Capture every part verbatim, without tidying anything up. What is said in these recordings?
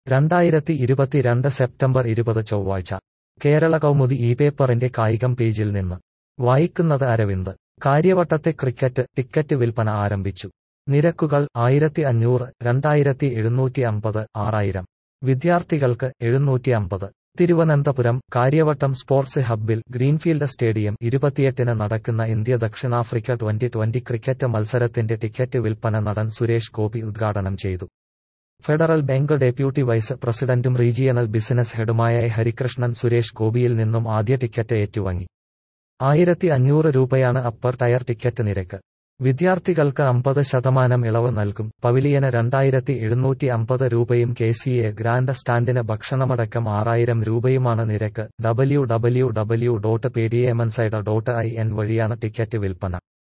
രണ്ടായിരത്തി ഇരുപത്തിരണ്ട് സെപ്റ്റംബർ ഇരുപത് ചൊവ്വാഴ്ച കേരള കൗമുദി ഈ പേപ്പറിന്റെ കായികം പേജിൽ നിന്ന് വായിക്കുന്നത് അരവിന്ദ്. കാര്യവട്ടത്തെ ക്രിക്കറ്റ് ടിക്കറ്റ് വിൽപ്പന ആരംഭിച്ചു. നിരക്കുകൾ ആയിരത്തി അഞ്ഞൂറ്, രണ്ടായിരത്തി എഴുന്നൂറ്റി അമ്പത്, ആറായിരം. വിദ്യാർത്ഥികൾക്ക് എഴുന്നൂറ്റി അമ്പത്. തിരുവനന്തപുരം കാര്യവട്ടം സ്പോർട്സ് ഹബ്ബിൽ ഗ്രീൻഫീൽഡ് സ്റ്റേഡിയം ഇരുപത്തിയെട്ടിന് നടക്കുന്ന ഇന്ത്യ ദക്ഷിണാഫ്രിക്ക ട്വന്റി ട്വന്റി ക്രിക്കറ്റ് മത്സരത്തിന്റെ ടിക്കറ്റ് വിൽപ്പന നടൻ സുരേഷ് ഗോപി ഉദ്ഘാടനം ചെയ്തു. ഫെഡറൽ ബാങ്ക് ഡെപ്യൂട്ടി വൈസ് പ്രസിഡന്റും റീജിയണൽ ബിസിനസ് ഹെഡുമായ എ ഹരികൃഷ്ണൻ സുരേഷ് ഗോപിയിൽ നിന്നും ആദ്യ ടിക്കറ്റ് ഏറ്റുവാങ്ങി. ആയിരത്തി അഞ്ഞൂറ് രൂപയാണ് അപ്പർ ടയർ ടിക്കറ്റ് നിരക്ക്. വിദ്യാർത്ഥികൾക്ക് അമ്പത് ശതമാനം ഇളവ് നൽകും. പവിലിയന് രണ്ടായിരത്തി എഴുന്നൂറ്റി അമ്പത് രൂപയും കെ സി എ ഗ്രാൻഡ് സ്റ്റാൻഡിന് ഭക്ഷണമടക്കം ആറായിരം രൂപയുമാണ് നിരക്ക്. W W W dot Paytm Insider dot I N വഴിയാണ് ടിക്കറ്റ് വിൽപ്പന.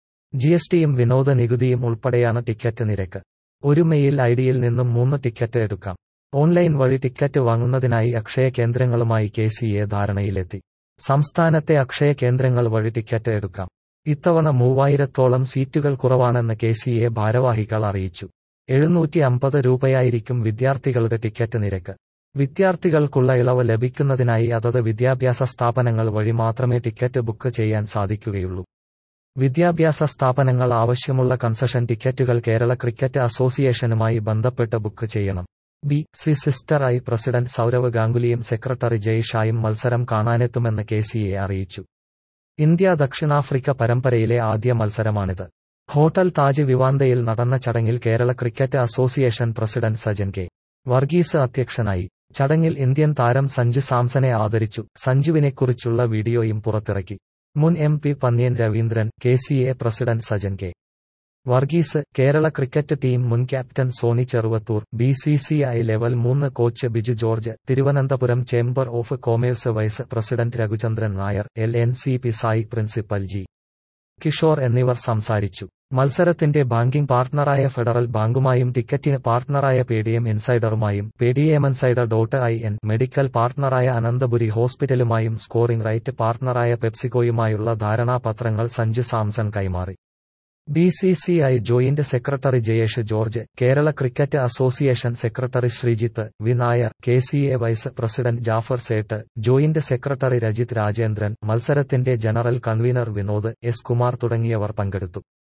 ജി എസ് ടിയും വിനോദ നികുതിയും ഉൾപ്പെടെയാണ് ടിക്കറ്റ് നിരക്ക്. ഒരു മെയിൽ ഐഡിയിൽ നിന്നും മൂന്ന് ടിക്കറ്റ് എടുക്കാം. ഓൺലൈൻ വഴി ടിക്കറ്റ് വാങ്ങുന്നതിനായി അക്ഷയ കേന്ദ്രങ്ങളുമായി കെ സി എ ധാരണയിലെത്തി. സംസ്ഥാനത്തെ അക്ഷയ കേന്ദ്രങ്ങൾ വഴി ടിക്കറ്റ് എടുക്കാം. ഇത്തവണ മൂവായിരത്തോളം സീറ്റുകൾ കുറവാണെന്ന് കെ സി എ ഭാരവാഹികൾ അറിയിച്ചു. എഴുന്നൂറ്റി അമ്പത് രൂപയായിരിക്കും വിദ്യാർത്ഥികളുടെ ടിക്കറ്റ് നിരക്ക്. വിദ്യാർത്ഥികൾക്കുള്ള ഇളവ് ലഭിക്കുന്നതിനായി അതത് വിദ്യാഭ്യാസ സ്ഥാപനങ്ങൾ വഴി മാത്രമേ ടിക്കറ്റ് ബുക്ക് ചെയ്യാൻ സാധിക്കുകയുള്ളൂ. വിദ്യാഭ്യാസ സ്ഥാപനങ്ങൾ ആവശ്യമുള്ള കൺസഷൻ ടിക്കറ്റുകൾ കേരള ക്രിക്കറ്റ് അസോസിയേഷനുമായി ബന്ധപ്പെട്ട് ബുക്ക് ചെയ്യണം. ബി സി സിസ്റ്റർ ഐ പ്രസിഡന്റ് സൗരവ് ഗാംഗുലിയും സെക്രട്ടറി ജയ് ഷായും മത്സരം കാണാനെത്തുമെന്ന് കെ സി എ അറിയിച്ചു. ഇന്ത്യ ദക്ഷിണാഫ്രിക്ക പരമ്പരയിലെ ആദ്യ മത്സരമാണിത്. ഹോട്ടൽ താജ് വിവാന്തയിൽ നടന്ന ചടങ്ങിൽ Kerala cricket association president Sajan K Varghese അധ്യക്ഷനായി. ചടങ്ങിൽ ഇന്ത്യൻ താരം സഞ്ജു സാംസനെ ആദരിച്ചു. സഞ്ജുവിനെക്കുറിച്ചുള്ള വീഡിയോയും പുറത്തിറക്കി. മുൻ M P Pannyan Raveendran, K C A president Sajan K Varghese, Kerala cricket team മുൻ captain Sony Cheruvathur, B C C I level മൂന്ന് coach Biju George, Thiruvananthapuram chamber of commerce vice president Raghuchandran Nair, L N C P Sai principal G Kishore എന്നിവർ സംസാരിച്ചു. മത്സരത്തിന്റെ ബാങ്കിംഗ് പാർട്ണറായ ഫെഡറൽ ബാങ്കുമായും ടിക്കറ്റിന് പാർട്ണറായ പേടിഎം ഇൻസൈഡറുമായും Paytm Insider dot I N medical പാർട്ണറായ അനന്തപുരി ഹോസ്പിറ്റലുമായും സ്കോറിംഗ് റൈറ്റ് പാർട്ണറായ പെപ്സിക്കോയുമായുള്ള ധാരണാപത്രങ്ങൾ സഞ്ജു സാംസൺ കൈമാറി. B C C I joint secretary Jayesh George, Kerala cricket association secretary Sreejith V Nair, K C A vice president Jaffer Sait, joint secretary Rajith Rajendran, മത്സരത്തിന്റെ general convener Vinod S Kumar തുടങ്ങിയവർ പങ്കെടുത്തു.